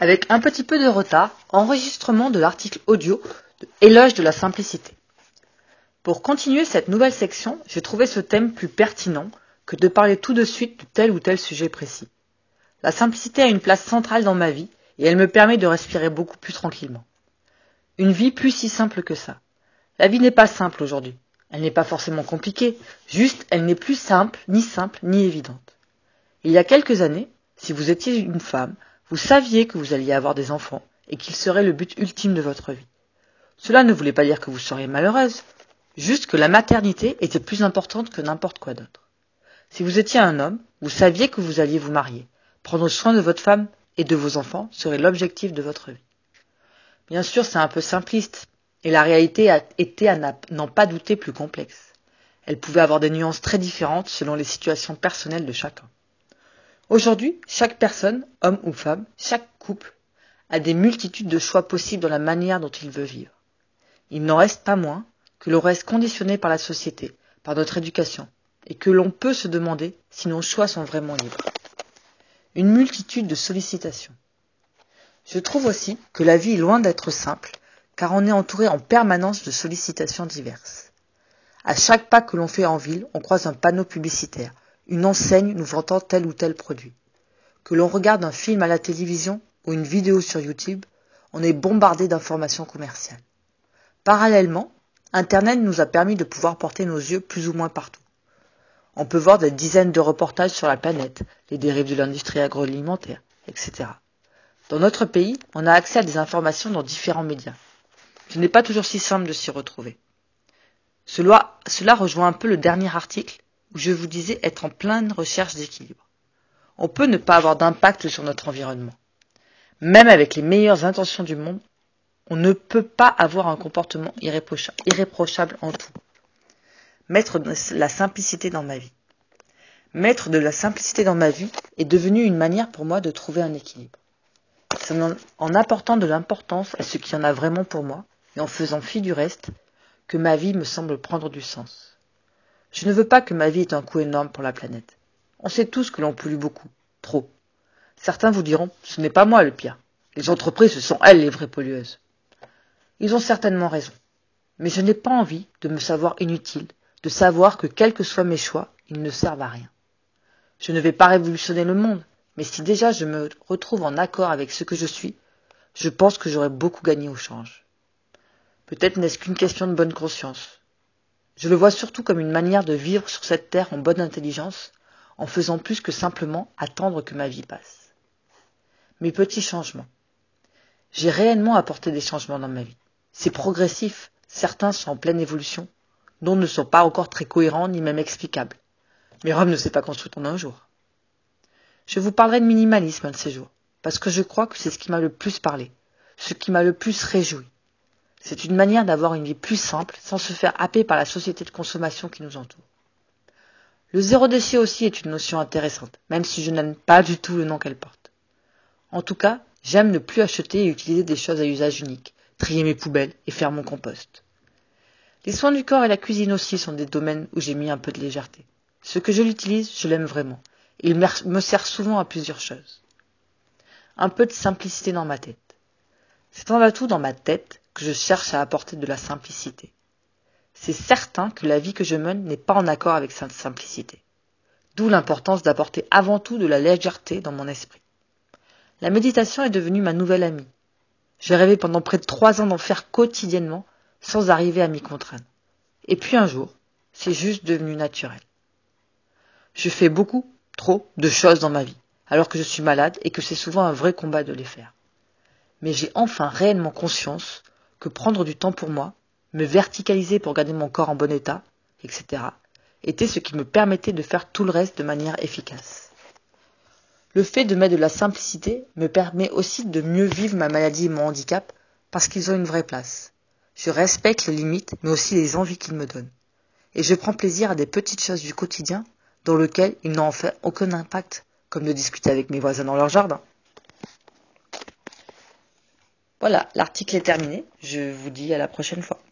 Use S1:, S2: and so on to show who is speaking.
S1: Avec un petit peu de retard, enregistrement de l'article audio de Éloge de la simplicité. Pour continuer cette nouvelle section, j'ai trouvé ce thème plus pertinent que de parler tout de suite de tel ou tel sujet précis. La simplicité a une place centrale dans ma vie et elle me permet de respirer beaucoup plus tranquillement. Une vie plus si simple que ça. La vie n'est pas simple aujourd'hui. Elle n'est pas forcément compliquée, juste elle n'est plus simple ni évidente. Il y a quelques années, si vous étiez une femme, vous saviez que vous alliez avoir des enfants et qu'ils seraient le but ultime de votre vie. Cela ne voulait pas dire que vous seriez malheureuse, juste que la maternité était plus importante que n'importe quoi d'autre. Si vous étiez un homme, vous saviez que vous alliez vous marier. Prendre soin de votre femme et de vos enfants serait l'objectif de votre vie. Bien sûr, c'est un peu simpliste, et la réalité était à n'en pas douter plus complexe. Elle pouvait avoir des nuances très différentes selon les situations personnelles de chacun. Aujourd'hui, chaque personne, homme ou femme, chaque couple, a des multitudes de choix possibles dans la manière dont il veut vivre. Il n'en reste pas moins que l'on reste conditionné par la société, par notre éducation, et que l'on peut se demander si nos choix sont vraiment libres. Une multitude de sollicitations. Je trouve aussi que la vie est loin d'être simple, car on est entouré en permanence de sollicitations diverses. À chaque pas que l'on fait en ville, on croise un panneau publicitaire, une enseigne nous vantant tel ou tel produit. Que l'on regarde un film à la télévision ou une vidéo sur YouTube, on est bombardé d'informations commerciales. Parallèlement, Internet nous a permis de pouvoir porter nos yeux plus ou moins partout. On peut voir des dizaines de reportages sur la planète, les dérives de l'industrie agroalimentaire, etc. Dans notre pays, on a accès à des informations dans différents médias. Ce n'est pas toujours si simple de s'y retrouver. Cela rejoint un peu le dernier article où je vous disais être en pleine recherche d'équilibre. On peut ne pas avoir d'impact sur notre environnement. Même avec les meilleures intentions du monde, on ne peut pas avoir un comportement irréprochable en tout. Mettre de la simplicité dans ma vie. Mettre de la simplicité dans ma vie est devenu une manière pour moi de trouver un équilibre. C'est en apportant de l'importance à ce qui en a vraiment pour moi et en faisant fi du reste que ma vie me semble prendre du sens. Je ne veux pas que ma vie ait un coût énorme pour la planète. On sait tous que l'on pollue beaucoup, trop. Certains vous diront, ce n'est pas moi le pire. Les entreprises, ce sont elles les vraies pollueuses. Ils ont certainement raison. Mais je n'ai pas envie de me savoir inutile, de savoir que quels que soient mes choix, ils ne servent à rien. Je ne vais pas révolutionner le monde, mais si déjà je me retrouve en accord avec ce que je suis, je pense que j'aurais beaucoup gagné au change. Peut-être n'est-ce qu'une question de bonne conscience. Je le vois surtout comme une manière de vivre sur cette terre en bonne intelligence, en faisant plus que simplement attendre que ma vie passe. Mes petits changements. J'ai réellement apporté des changements dans ma vie. C'est progressif, certains sont en pleine évolution, d'autres ne sont pas encore très cohérents ni même explicables. Mais Rome ne s'est pas construite en un jour. Je vous parlerai de minimalisme un de ces jours, parce que je crois que c'est ce qui m'a le plus parlé, ce qui m'a le plus réjoui. C'est une manière d'avoir une vie plus simple, sans se faire happer par la société de consommation qui nous entoure. Le zéro déchet aussi est une notion intéressante, même si je n'aime pas du tout le nom qu'elle porte. En tout cas, j'aime ne plus acheter et utiliser des choses à usage unique, trier mes poubelles et faire mon compost. Les soins du corps et la cuisine aussi sont des domaines où j'ai mis un peu de légèreté. Ce que je l'utilise, je l'aime vraiment. Il me sert souvent à plusieurs choses. Un peu de simplicité dans ma tête. C'est un atout dans ma tête que je cherche à apporter de la simplicité. C'est certain que la vie que je mène n'est pas en accord avec cette simplicité. D'où l'importance d'apporter avant tout de la légèreté dans mon esprit. La méditation est devenue ma nouvelle amie. J'ai rêvé pendant près de 3 ans d'en faire quotidiennement sans arriver à m'y contraindre. Et puis un jour, c'est juste devenu naturel. Je fais beaucoup, trop, de choses dans ma vie, alors que je suis malade et que c'est souvent un vrai combat de les faire. Mais j'ai enfin réellement conscience que prendre du temps pour moi, me verticaliser pour garder mon corps en bon état, etc., était ce qui me permettait de faire tout le reste de manière efficace. Le fait de mettre de la simplicité me permet aussi de mieux vivre ma maladie et mon handicap parce qu'ils ont une vraie place. Je respecte les limites, mais aussi les envies qu'ils me donnent. Et je prends plaisir à des petites choses du quotidien dans lesquelles ils n'ont en fait aucun impact, comme de discuter avec mes voisins dans leur jardin. Voilà, l'article est terminé. Je vous dis à la prochaine fois.